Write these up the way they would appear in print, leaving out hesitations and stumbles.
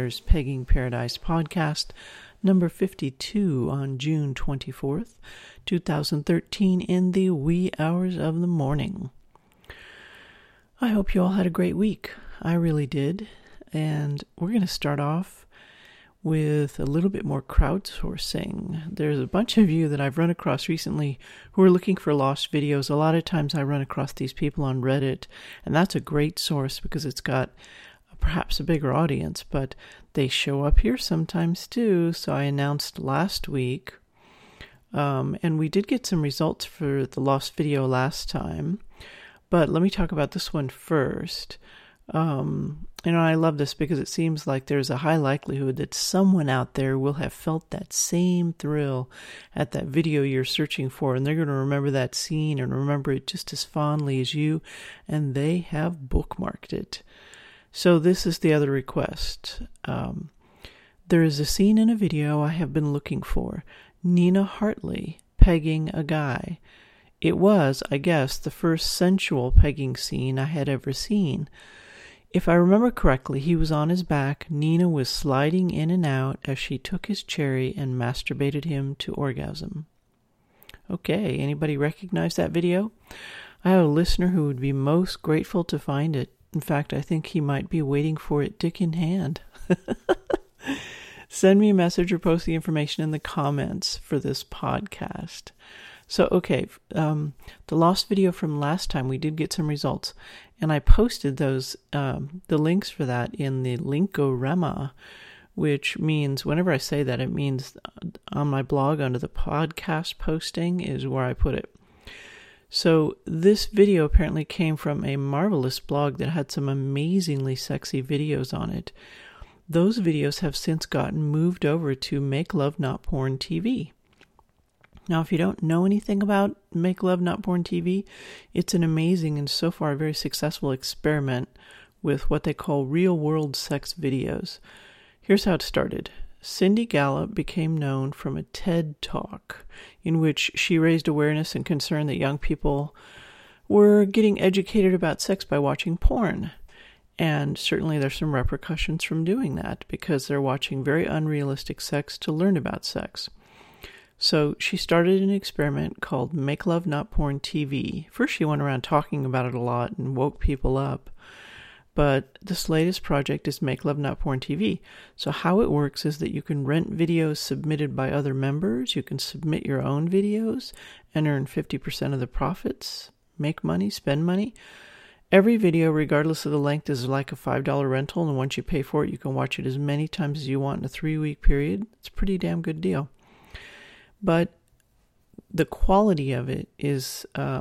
listeners. Pegging Paradise podcast, number 52 on June 24th, 2013 in the wee hours of the morning. I hope you all had a great week. I really did. And we're going to start off with a little bit more crowdsourcing. There's a bunch of you that I've run across recently who are looking for lost videos. A lot of times I run across these people on Reddit, and that's a great source because it's got perhaps a bigger audience, but they show up here sometimes too. So I announced last week, and we did get some results for the lost video last time, but let me talk about this one first. I love this because it seems like there's a high likelihood that someone out there will have felt that same thrill at that video you're searching for, and they're going to remember that scene and remember it just as fondly as you, and they have bookmarked it. So this is the other request. There is a scene in a video I have been looking for. Nina Hartley pegging a guy. It was, I guess, the first sensual pegging scene I had ever seen. If I remember correctly, he was on his back. Nina was sliding in and out as she took his cherry and masturbated him to orgasm. Okay, anybody recognize that video? I have a listener who would be most grateful to find it. In fact, I think he might be waiting for it dick in hand. Send me a message or post the information in the comments for this podcast. So, okay, the lost video from last time, we did get some results, and I posted those, the links for that in the Linkorama, which means, whenever I say that, it means on my blog under the podcast posting is where I put it. So this video apparently came from a marvelous blog that had some amazingly sexy videos on it. Those videos have since gotten moved over to Make Love Not Porn TV. Now, if you don't know anything about Make Love Not Porn TV, it's an amazing and so far very successful experiment with what they call real-world sex videos. Here's how it started. Cindy Gallop became known from a TED Talk in which she raised awareness and concern that young people were getting educated about sex by watching porn. And certainly there's some repercussions from doing that because they're watching very unrealistic sex to learn about sex. So she started an experiment called Make Love Not Porn TV. First she went around talking about it a lot and woke people up. But this latest project is Make Love Not Porn TV. So how it works is that you can rent videos submitted by other members. You can submit your own videos and earn 50% of the profits, make money, spend money. Every video, regardless of the length, is like a $5 rental. And once you pay for it, you can watch it as many times as you want in a 3-week period. It's a pretty damn good deal. But the quality of it is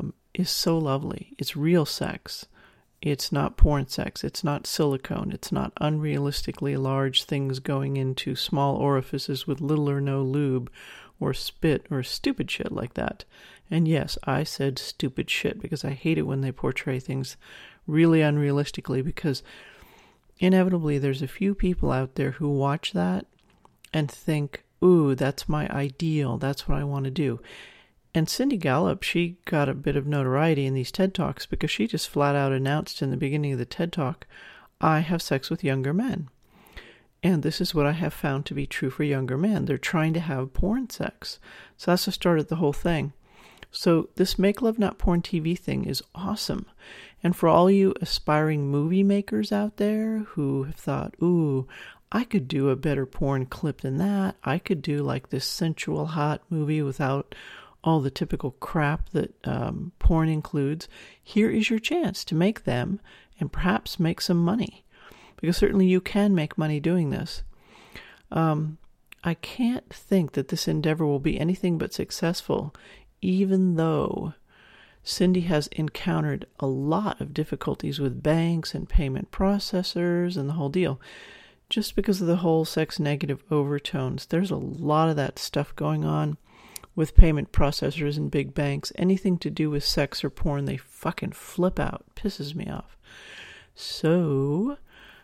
so lovely. It's real sex. It's not porn sex. It's not silicone. It's not unrealistically large things going into small orifices with little or no lube or spit or stupid shit like that. And yes, I said stupid shit because I hate it when they portray things really unrealistically, because inevitably there's a few people out there who watch that and think, ooh, that's my ideal. That's what I want to do. And Cindy Gallop, she got a bit of notoriety in these TED Talks because she just flat out announced in the beginning of the TED Talk, I have sex with younger men. And this is what I have found to be true for younger men. They're trying to have porn sex. So that's what started the whole thing. So this Make Love Not Porn TV thing is awesome. And for all you aspiring movie makers out there who have thought, ooh, I could do a better porn clip than that. I could do like this sensual hot movie without all the typical crap that porn includes. Here is your chance to make them and perhaps make some money. Because certainly you can make money doing this. I can't think that this endeavor will be anything but successful, even though Cindy has encountered a lot of difficulties with banks and payment processors and the whole deal. Just because of the whole sex negative overtones. There's a lot of that stuff going on with payment processors and big banks. Anything to do with sex or porn, they fucking flip out. Pisses me off. So,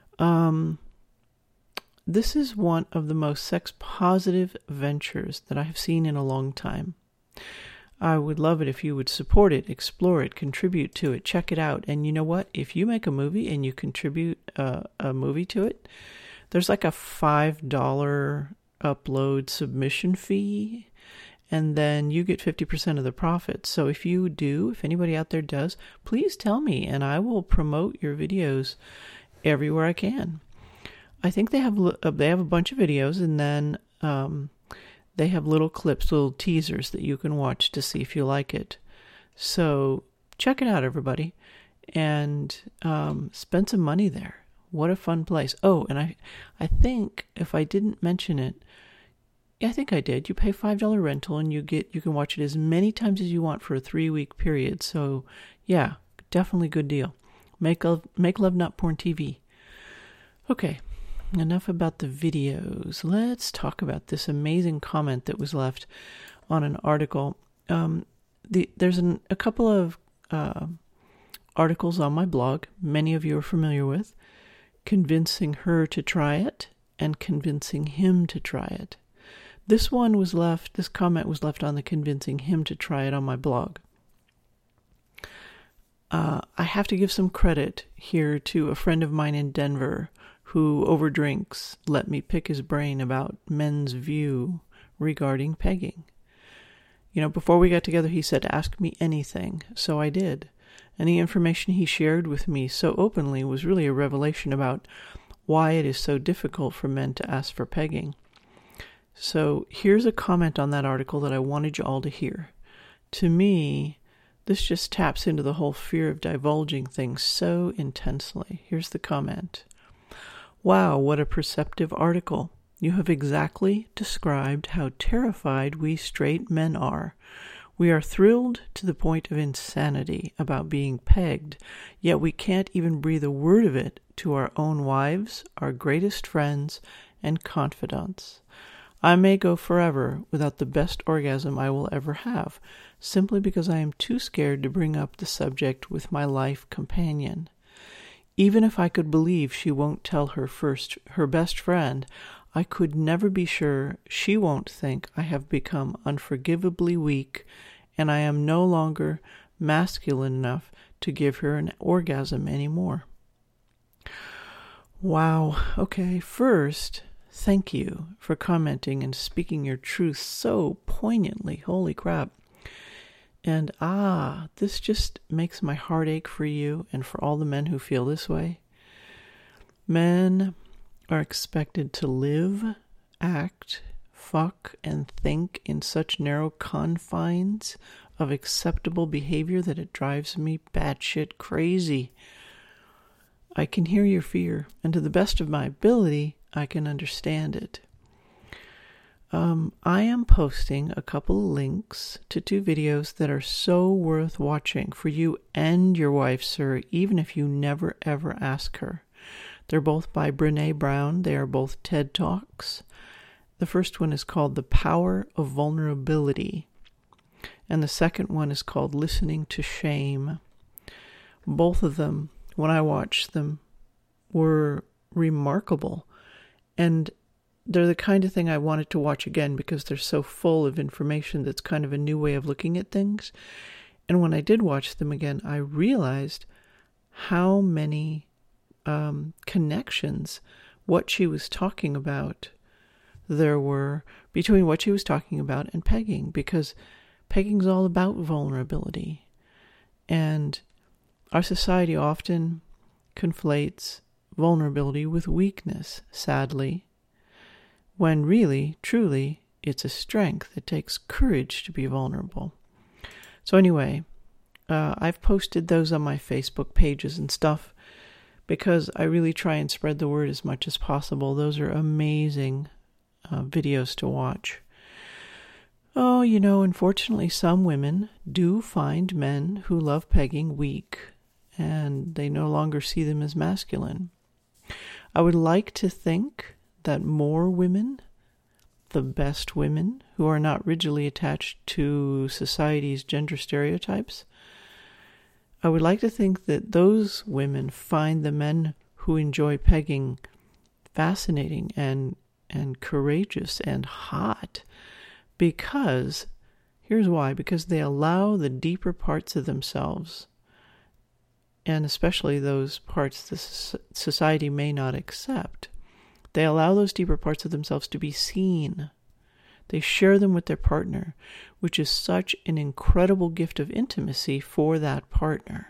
this is one of the most sex positive ventures that I have seen in a long time. I would love it if you would support it, explore it, contribute to it, check it out. And you know what? If you make a movie and you contribute a movie to it, There's like a $5 upload submission fee, and then you get 50% of the profits. So if anybody out there does, please tell me, and I will promote your videos everywhere I can. I think they have a bunch of videos, and then they have little clips, little teasers that you can watch to see if you like it. So check it out, everybody, and spend some money there. What a fun place. Oh, and I think if I didn't mention it, I think I did. You pay $5 rental and you can watch it as many times as you want for a 3-week period. So yeah, definitely good deal. Make Love Not Porn TV. Okay, enough about the videos. Let's talk about this amazing comment that was left on an article. There's a couple of articles on my blog, many of you are familiar with, convincing her to try it and convincing him to try it. This comment was left on the convincing him to try it on my blog. I have to give some credit here to a friend of mine in Denver who, over drinks, let me pick his brain about men's view regarding pegging. Before we got together, he said, ask me anything. So I did. And the information he shared with me so openly was really a revelation about why it is so difficult for men to ask for pegging. So here's a comment on that article that I wanted you all to hear. To me, this just taps into the whole fear of divulging things so intensely. Here's the comment. Wow, what a perceptive article. You have exactly described how terrified we straight men are. We are thrilled to the point of insanity about being pegged, yet we can't even breathe a word of it to our own wives, our greatest friends, and confidants. I may go forever without the best orgasm I will ever have, simply because I am too scared to bring up the subject with my life companion. Even if I could believe she won't tell her best friend, I could never be sure she won't think I have become unforgivably weak and I am no longer masculine enough to give her an orgasm anymore. Wow. Okay, first, thank you for commenting and speaking your truth so poignantly. Holy crap. And this just makes my heart ache for you and for all the men who feel this way. Men are expected to live, act, fuck, and think in such narrow confines of acceptable behavior that it drives me batshit crazy. I can hear your fear, and to the best of my ability, I can understand it. I am posting a couple of links to 2 videos that are so worth watching for you and your wife, sir, even if you never ever ask her. They're both by Brené Brown. They are both TED Talks. The first one is called The Power of Vulnerability, and the second one is called Listening to Shame. Both of them, when I watched them, were remarkable, and they're the kind of thing I wanted to watch again because they're so full of information that's kind of a new way of looking at things. And when I did watch them again, I realized how many connections, what she was talking about, there were between what she was talking about and pegging, because pegging's all about vulnerability. And our society often conflates vulnerability with weakness, sadly, when really, truly, it's a strength. It takes courage to be vulnerable. So anyway, I've posted those on my Facebook pages and stuff because I really try and spread the word as much as possible. Those are amazing videos to watch. Oh, unfortunately, some women do find men who love pegging weak, and they no longer see them as masculine. I would like to think that more women, the best women, who are not rigidly attached to society's gender stereotypes, I would like to think that those women find the men who enjoy pegging fascinating and courageous and hot, because, here's why, because they allow the deeper parts of themselves, and especially those parts the society may not accept, They allow those deeper parts of themselves to be seen. They share them with their partner, which is such an incredible gift of intimacy for that partner.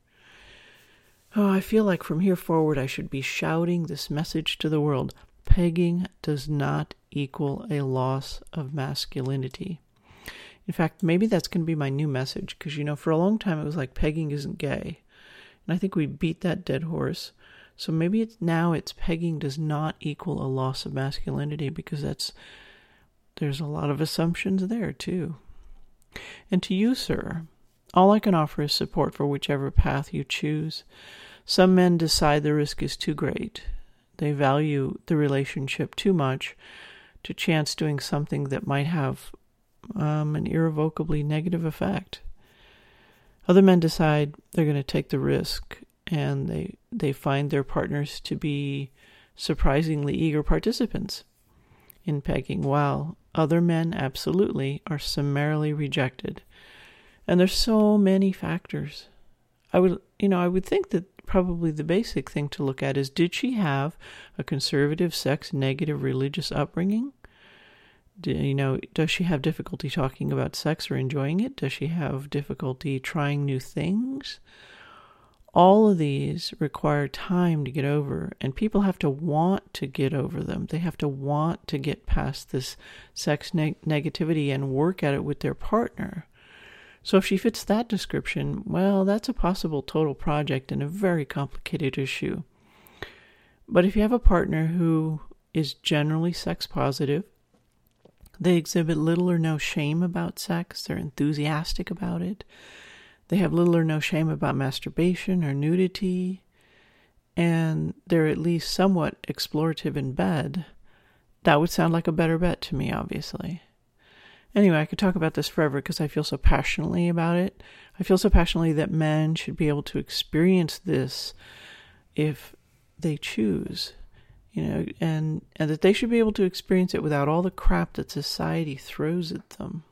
Oh, I feel like from here forward I should be shouting this message to the world. Pegging does not equal a loss of masculinity. In fact, maybe that's going to be my new message, because, for a long time it was like pegging isn't gay. And I think we beat that dead horse. So maybe it's pegging does not equal a loss of masculinity, because there's a lot of assumptions there too. And to you, sir, all I can offer is support for whichever path you choose. Some men decide the risk is too great. They value the relationship too much to chance doing something that might have an irrevocably negative effect. Other men decide they're going to take the risk, and they find their partners to be surprisingly eager participants in pegging, while other men absolutely are summarily rejected. And there's so many factors. I would think that probably the basic thing to look at is, did she have a conservative, sex-negative religious upbringing? Does she have difficulty talking about sex or enjoying it? Does she have difficulty trying new things? All of these require time to get over, and people have to want to get over them. They have to want to get past this sex negativity and work at it with their partner. So if she fits that description, well, that's a possible total project and a very complicated issue. But if you have a partner who is generally sex positive, they exhibit little or no shame about sex, they're enthusiastic about it, they have little or no shame about masturbation or nudity, and they're at least somewhat explorative in bed, that would sound like a better bet to me, obviously. Anyway, I could talk about this forever because I feel so passionately about it. I feel so passionately that men should be able to experience this if they choose, and that they should be able to experience it without all the crap that society throws at them.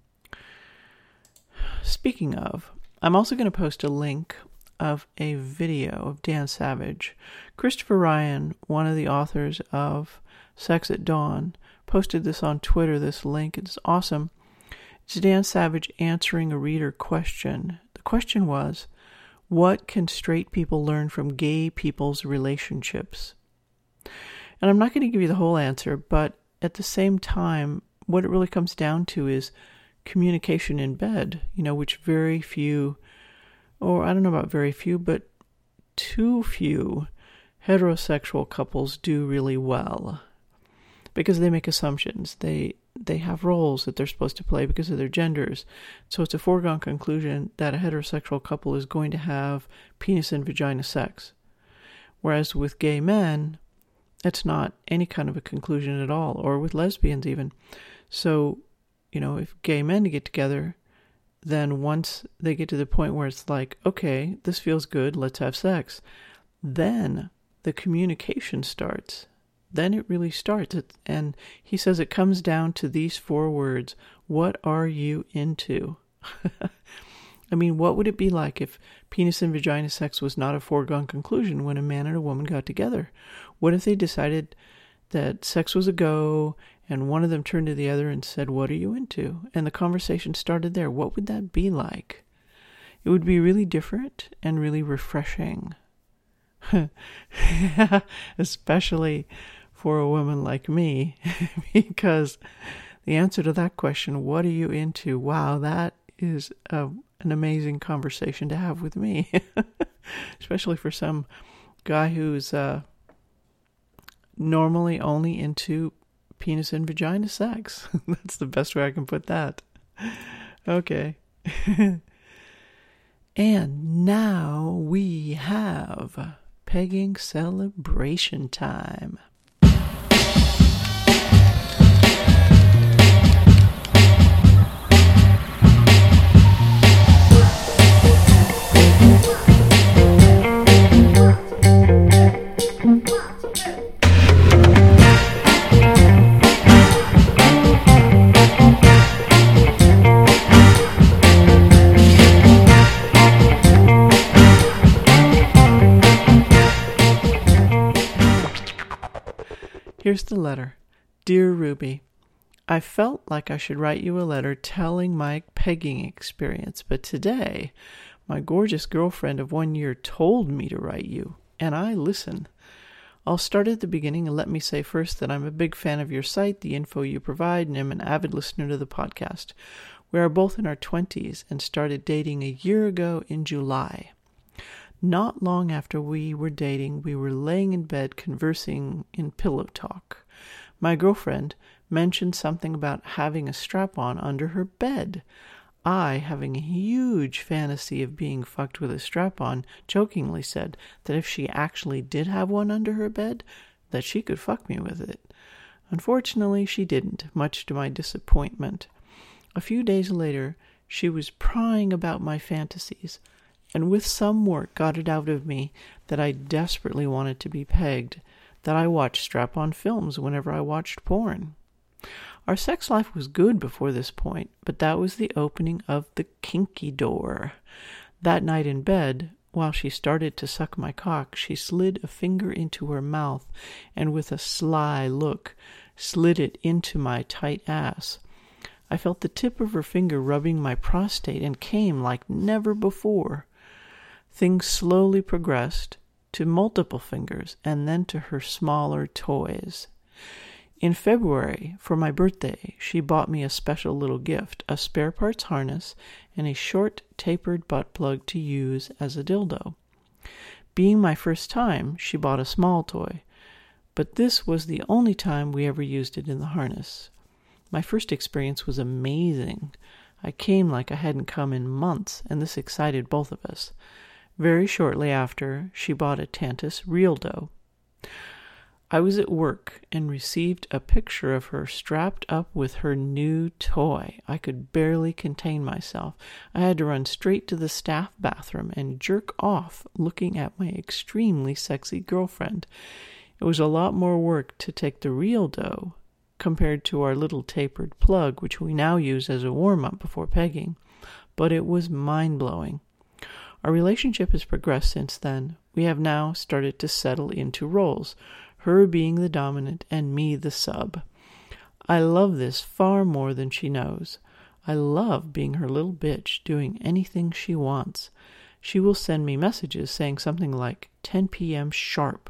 Speaking of, I'm also going to post a link of a video of Dan Savage. Christopher Ryan, one of the authors of Sex at Dawn, posted this on Twitter, this link. It's awesome. It's Dan Savage answering a reader question. The question was, what can straight people learn from gay people's relationships? And I'm not going to give you the whole answer, but at the same time, what it really comes down to is communication in bed, which very few, or I don't know about very few, but too few heterosexual couples do really well. Because they make assumptions. They have roles that they're supposed to play because of their genders. So it's a foregone conclusion that a heterosexual couple is going to have penis and vagina sex. Whereas with gay men, that's not any kind of a conclusion at all, or with lesbians even. So, if gay men get together, then once they get to the point where it's like, okay, this feels good, let's have sex, then the communication starts. Then it really starts. And he says it comes down to these 4 words. What are you into? I mean, what would it be like if penis and vagina sex was not a foregone conclusion when a man and a woman got together? What if they decided that sex was a go and one of them turned to the other and said, what are you into? And the conversation started there. What would that be like? It would be really different and really refreshing. Especially for a woman like me, because the answer to that question, what are you into? Wow, that is an amazing conversation to have with me, especially for some guy who's normally only into penis and vagina sex. That's the best way I can put that. Okay. And now we have pegging celebration time. Here's the letter. Dear Ruby, I felt like I should write you a letter telling my pegging experience, but today my gorgeous girlfriend of 1 year told me to write you, and I listen. I'll start at the beginning and let me say first that I'm a big fan of your site, the info you provide, and am an avid listener to the podcast. We are both in our 20s and started dating a year ago in July. Not long after we were dating, we were laying in bed conversing in pillow talk. My girlfriend mentioned something about having a strap-on under her bed. I, having a huge fantasy of being fucked with a strap-on, jokingly said that if she actually did have one under her bed, that she could fuck me with it. Unfortunately, she didn't, much to my disappointment. A few days later, she was prying about my fantasies, and with some work got it out of me that I desperately wanted to be pegged, that I watched strap-on films whenever I watched porn. Our sex life was good before this point, but that was the opening of the kinky door. That night in bed, while she started to suck my cock, she slid a finger into her mouth and with a sly look slid it into my tight ass. I felt the tip of her finger rubbing my prostate and came like never before. Things slowly progressed to multiple fingers and then to her smaller toys. In February, for my birthday, she bought me a special little gift, a spare parts harness and a short, tapered butt plug to use as a dildo. Being my first time, she bought a small toy, but this was the only time we ever used it in the harness. My first experience was amazing. I came like I hadn't come in months, and this excited both of us. Very shortly after, she bought a Tantus Realdo. I was at work and received a picture of her strapped up with her new toy. I could barely contain myself. I had to run straight to the staff bathroom and jerk off looking at my extremely sexy girlfriend. It was a lot more work to take the Realdo compared to our little tapered plug, which we now use as a warm-up before pegging, but it was mind-blowing. Our relationship has progressed since then. We have now started to settle into roles, her being the dominant and me the sub. I love this far more than she knows. I love being her little bitch, doing anything she wants. She will send me messages saying something like 10 p.m. sharp,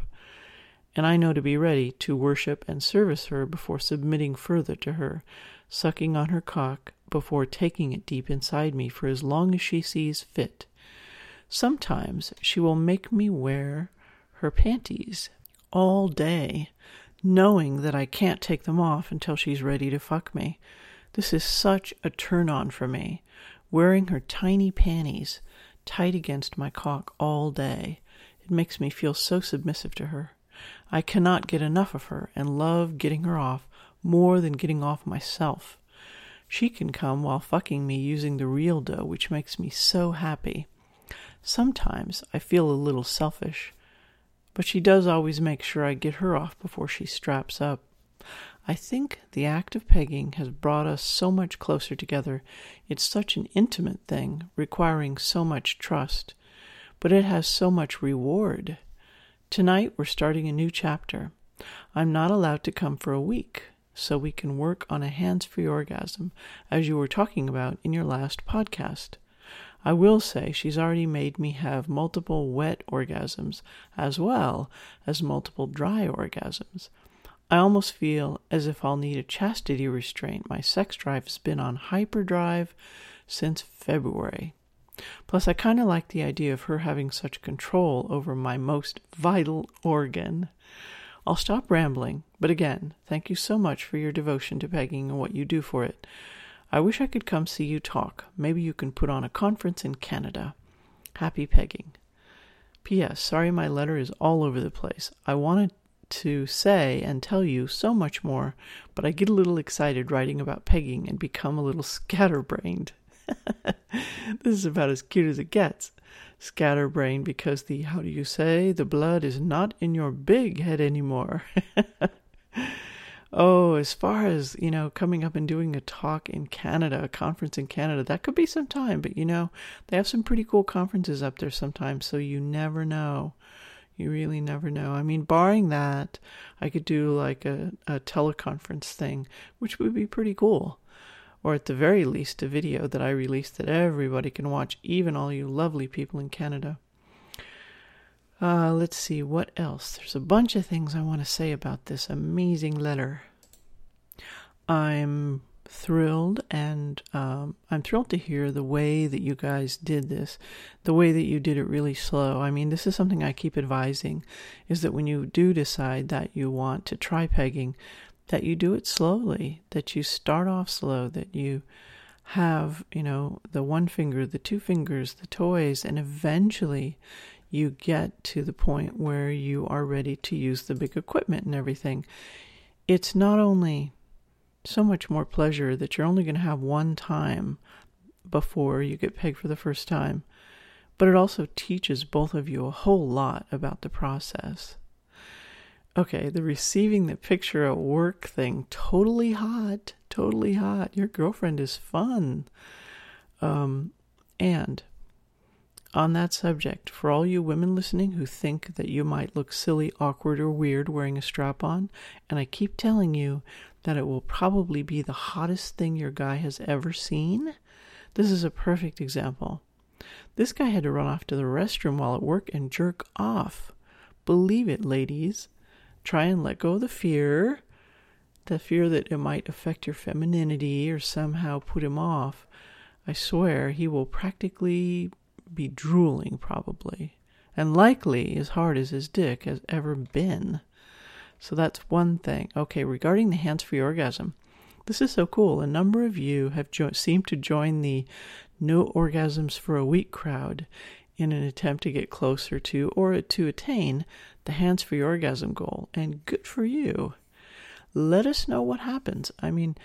and I know to be ready to worship and service her before submitting further to her, sucking on her cock before taking it deep inside me for as long as she sees fit. Sometimes she will make me wear her panties all day, knowing that I can't take them off until she's ready to fuck me. This is such a turn-on for me, wearing her tiny panties tight against my cock all day. It makes me feel so submissive to her. I cannot get enough of her and love getting her off more than getting off myself. She can come while fucking me using the Realdo, which makes me so happy. Sometimes I feel a little selfish, but she does always make sure I get her off before she straps up. I think the act of pegging has brought us so much closer together. It's such an intimate thing, requiring so much trust, but it has so much reward. Tonight we're starting a new chapter. I'm not allowed to come for a week, so we can work on a hands-free orgasm, as you were talking about in your last podcast. I will say she's already made me have multiple wet orgasms as well as multiple dry orgasms. I almost feel as if I'll need a chastity restraint. My sex drive has been on hyperdrive since February. Plus, I kind of like the idea of her having such control over my most vital organ. I'll stop rambling, but again, thank you so much for your devotion to pegging and what you do for it. I wish I could come see you talk. Maybe you can put on a conference in Canada. Happy pegging. P.S. Sorry my letter is all over the place. I wanted to say and tell you so much more, but I get a little excited writing about pegging and become a little scatterbrained. This is about as cute as it gets. Scatterbrained because the blood is not in your big head anymore. Oh, as far as, coming up and doing a talk in Canada, a conference in Canada, that could be some time. But, they have some pretty cool conferences up there sometimes, so you never know. You really never know. I mean, barring that, I could do like a teleconference thing, which would be pretty cool. Or at the very least, a video that I release that everybody can watch, even all you lovely people in Canada. Let's see, what else? There's a bunch of things I want to say about this amazing letter. I'm thrilled, and I'm thrilled to hear the way that you guys did this, the way that you did it really slow. I mean, this is something I keep advising, is that when you do decide that you want to try pegging, that you do it slowly, that you start off slow, that you have, the one finger, the two fingers, the toys, and eventually you get to the point where you are ready to use the big equipment and everything. It's not only so much more pleasure that you're only going to have one time before you get pegged for the first time, but it also teaches both of you a whole lot about the process. Okay, the receiving the picture at work thing, totally hot. Your girlfriend is fun. And on that subject, for all you women listening who think that you might look silly, awkward, or weird wearing a strap-on, and I keep telling you that it will probably be the hottest thing your guy has ever seen, this is a perfect example. This guy had to run off to the restroom while at work and jerk off. Believe it, ladies. Try and let go of the fear that it might affect your femininity or somehow put him off. I swear he will practically be drooling probably, and likely as hard as his dick has ever been. So that's one thing. Okay, regarding the hands-free orgasm, this is so cool. A number of you have seemed to join the No Orgasms for a Week crowd in an attempt to get closer to or to attain the hands-free orgasm goal, and good for you. Let us know what happens. I mean,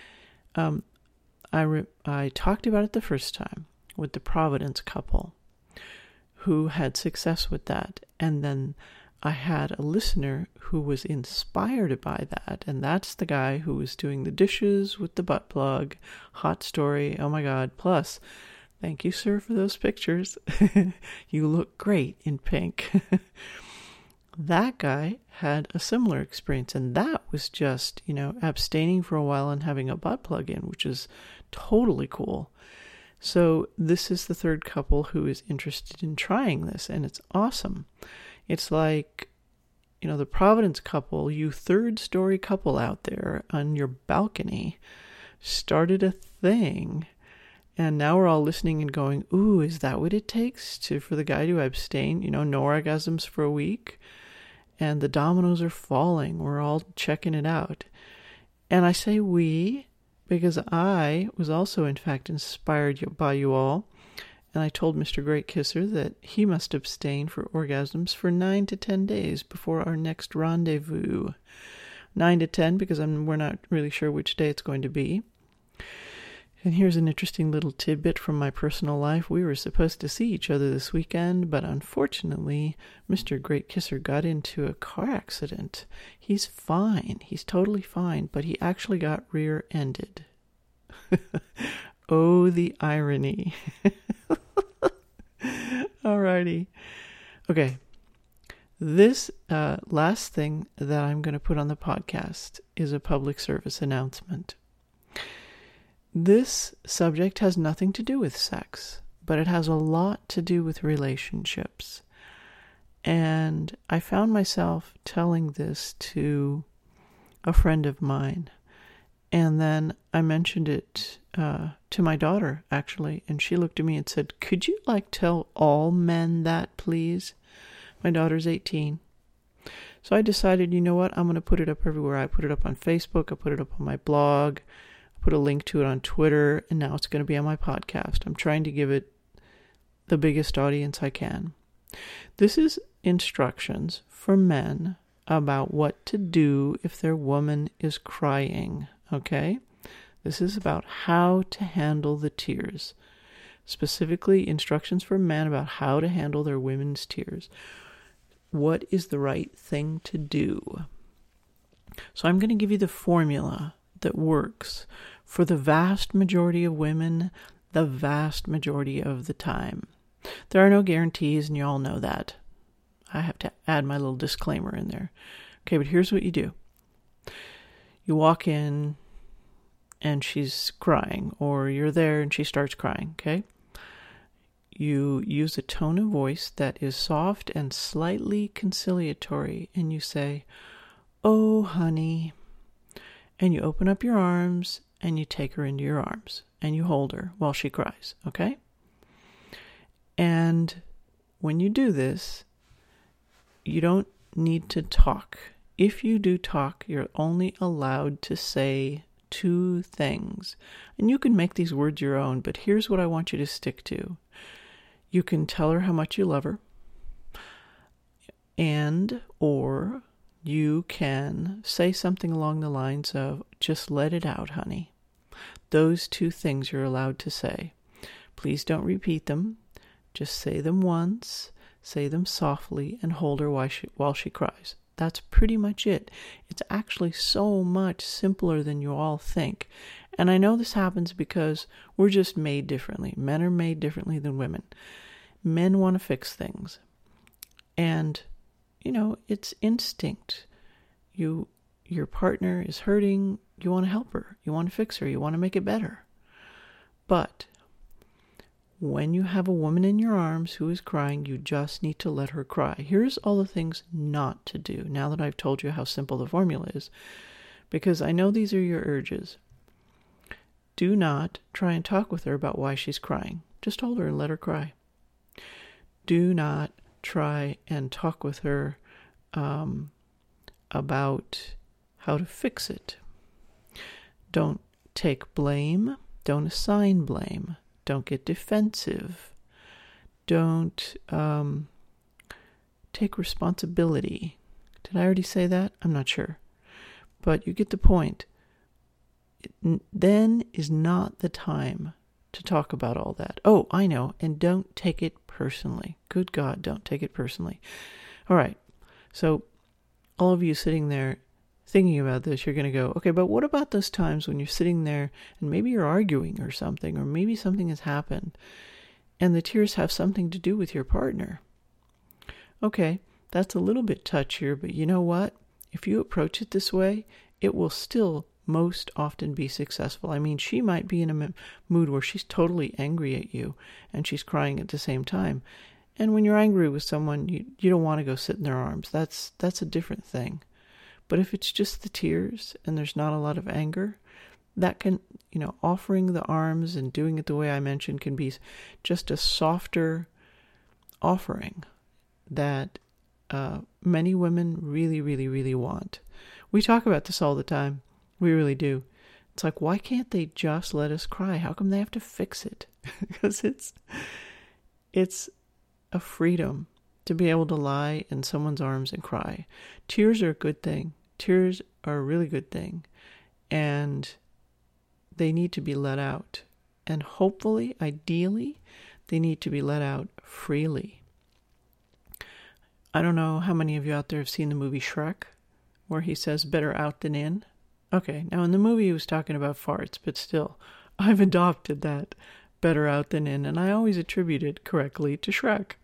I talked about it the first time with the Providence couple who had success with that, and then I had a listener who was inspired by that, and that's the guy who was doing the dishes with the butt plug. Hot story, oh my God. Plus, thank you, sir, for those pictures. You look great in pink. That guy had a similar experience, and that was just, abstaining for a while and having a butt plug in, which is totally cool. So this is the third couple who is interested in trying this, and it's awesome. It's like, the Providence couple, you third-story couple out there on your balcony, started a thing, and now we're all listening and going, ooh, is that what it takes for the guy to abstain? No orgasms for a week? And the dominoes are falling. We're all checking it out. And I say we because I was also, in fact, inspired by you all. And I told Mr. Great Kisser that he must abstain for orgasms for 9 to 10 days before our next rendezvous. 9 to 10 because we're not really sure which day it's going to be. And here's an interesting little tidbit from my personal life. We were supposed to see each other this weekend, but unfortunately, Mr. Great Kisser got into a car accident. He's fine. He's totally fine, but he actually got rear-ended. Oh, the irony. Alrighty. Okay. This last thing that I'm going to put on the podcast is a public service announcement. This subject has nothing to do with sex, but it has a lot to do with relationships. And I found myself telling this to a friend of mine. And then I mentioned it to my daughter, actually. And she looked at me and said, could you tell all men that, please? My daughter's 18. So I decided, you know what? I'm going to put it up everywhere. I put it up on Facebook. I put it up on my blog. Put a link to it on Twitter, and now it's going to be on my podcast. I'm trying to give it the biggest audience I can. This is instructions for men about what to do if their woman is crying, okay? This is about how to handle the tears. Specifically, instructions for men about how to handle their women's tears. What is the right thing to do? So I'm going to give you the formula that works for the vast majority of women, the vast majority of the time. There are no guarantees, and you all know that. I have to add my little disclaimer in there. Okay, but here's what you do. You walk in and she's crying, or you're there and she starts crying, okay? You use a tone of voice that is soft and slightly conciliatory, and you say, "Oh, honey." And you open up your arms and you take her into your arms and you hold her while she cries, okay? And when you do this, you don't need to talk. If you do talk, you're only allowed to say 2 things. And you can make these words your own, but here's what I want you to stick to. You can tell her how much you love her, or you can say something along the lines of, "Just let it out, honey." Those 2 things you're allowed to say. Please don't repeat them. Just say them once, say them softly, and hold her while she cries. That's pretty much it. It's actually so much simpler than you all think. And I know this happens because we're just made differently. Men are made differently than women. Men want to fix things. And, it's instinct. Your partner is hurting. You want to help her. You want to fix her. You want to make it better. But when you have a woman in your arms who is crying, you just need to let her cry. Here's all the things not to do, now that I've told you how simple the formula is, because I know these are your urges. Do not try and talk with her about why she's crying. Just hold her and let her cry. Do not try and talk with her about how to fix it. Don't take blame. Don't assign blame. Don't get defensive. Don't take responsibility. Did I already say that? I'm not sure. But you get the point. Then is not the time to talk about all that. Oh, I know. And don't take it personally. Good God, don't take it personally. All right. So all of you sitting there thinking about this, you're going to go, okay, but what about those times when you're sitting there and maybe you're arguing or maybe something has happened and the tears have something to do with your partner? Okay, that's a little bit touchier, but you know what? If you approach it this way, it will still most often be successful. I mean, she might be in a mood where she's totally angry at you and she's crying at the same time. And when you're angry with someone, you don't want to go sit in their arms. That's a different thing. But if it's just the tears and there's not a lot of anger, that can, offering the arms and doing it the way I mentioned can be just a softer offering that many women really, really, really want. We talk about this all the time. We really do. It's like, why can't they just let us cry? How come they have to fix it? Because it's a freedom to be able to lie in someone's arms and cry. Tears are a good thing. Tears are a really good thing. And they need to be let out. And hopefully, ideally, they need to be let out freely. I don't know how many of you out there have seen the movie Shrek, where he says, "Better out than in." Okay, now in the movie he was talking about farts, but still, I've adopted that, "better out than in," and I always attribute it correctly to Shrek.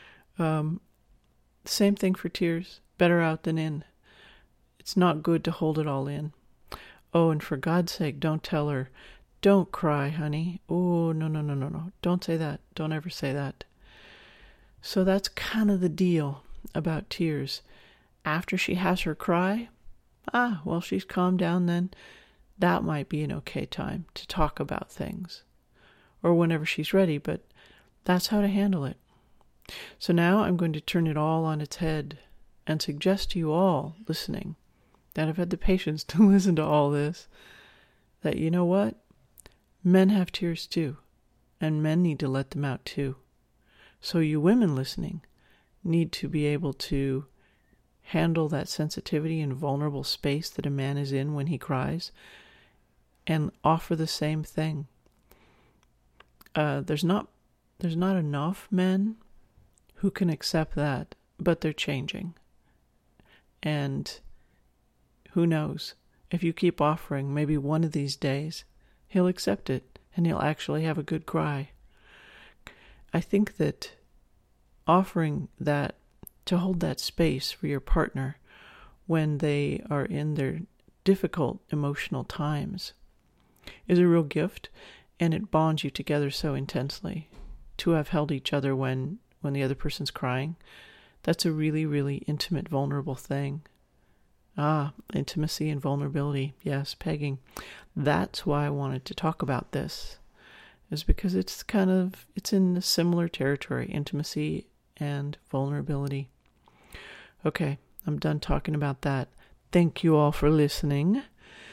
Same thing for tears, better out than in. It's not good to hold it all in. Oh, and for God's sake, don't tell her, "Don't cry, honey." Oh, no. Don't say that. Don't ever say that. So that's kind of the deal about tears. After she has her cry, she's calmed down then. That might be an okay time to talk about things. Or whenever she's ready, but that's how to handle it. So now I'm going to turn it all on its head and suggest to you all listening that have had the patience to listen to all this, that you know what? Men have tears too, and men need to let them out too. So you women listening need to be able to handle that sensitivity and vulnerable space that a man is in when he cries and offer the same thing. There's not enough men who can accept that, but they're changing. And who knows, if you keep offering, maybe one of these days he'll accept it and he'll actually have a good cry. I think that offering that to hold that space for your partner when they are in their difficult emotional times is a real gift, and it bonds you together so intensely. To have held each other when the other person's crying, that's a really, really intimate, vulnerable thing. Intimacy and vulnerability. Yes, pegging. That's why I wanted to talk about this, is because it's in a similar territory, intimacy and vulnerability. Okay, I'm done talking about that. Thank you all for listening.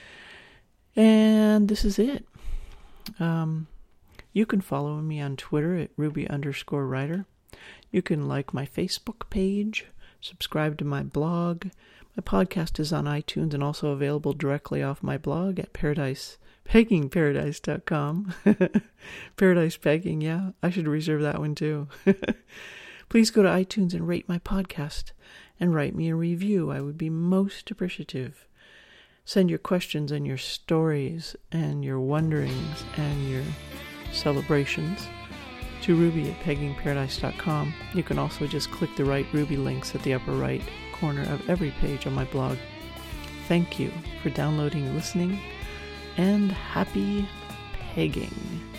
And this is it. You can follow me on Twitter at Ruby_writer. You can like my Facebook page, subscribe to my blog. My podcast is on iTunes and also available directly off my blog at peggingparadise.com. Paradise pegging, yeah. I should reserve that one too. Please go to iTunes and rate my podcast and write me a review. I would be most appreciative. Send your questions and your stories and your wonderings and your celebrations to ruby@peggingparadise.com. You can also just click the right Ruby links at the upper right corner of every page on my blog. Thank you for downloading and listening, and happy pegging.